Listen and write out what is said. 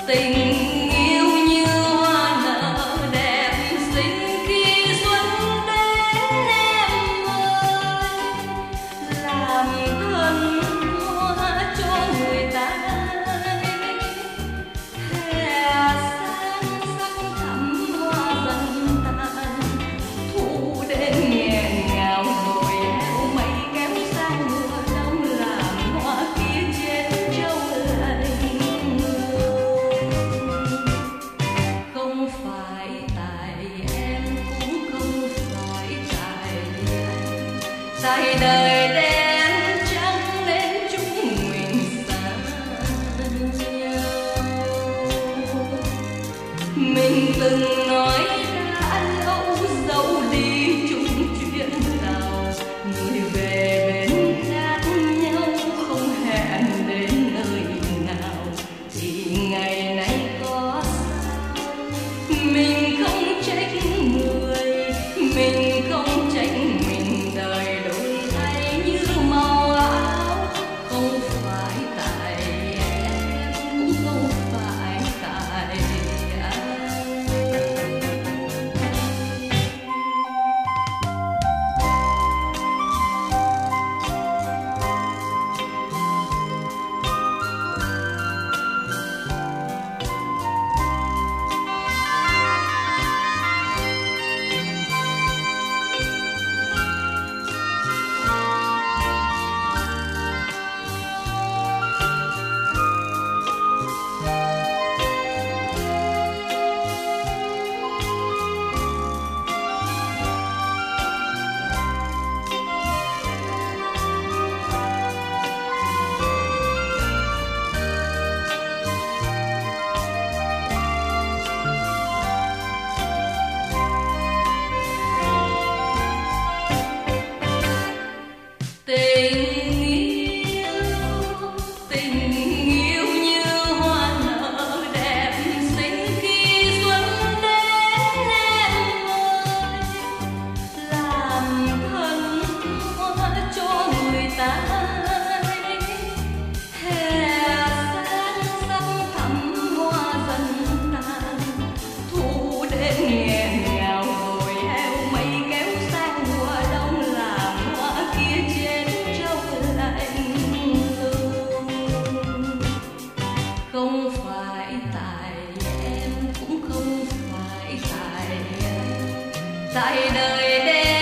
tình yêu như hoa nở đẹp xinh khi xuân đến em ơi, làm thân hoa cho người ta hè sang sắc thắm hoa dần tàn, thu đến nghẹn ngào rồi héo mây kéo sang mùa đông làm hoa kia chết trâu lạnh. Không phải tại em cũng không phải tại anh, tại đời đen trắng nên chúng mình xa nhau. Mình từng nói đã lâu dẫu đi chung chuyến tàu, người về bên khác nhau không hẹn đến nơi nào, thì ngày nay có sao mình không trách người, mình không trách mình, đời đổi thay như màu áo. Không phải tại em cũng không phải tại anh. Tình yêu như hoa nở đẹp xinh khi xuân đến em ơi, làm thân hoa cho người ta hè sang sắc thắm hoa dần tàn, thu đến nghẹn ngào rồi héo mây kéo sang mùa đông làm hoa kia chết trâu lạnh lùng. Không phải tại em cũng không phải tại anh, tại đời đen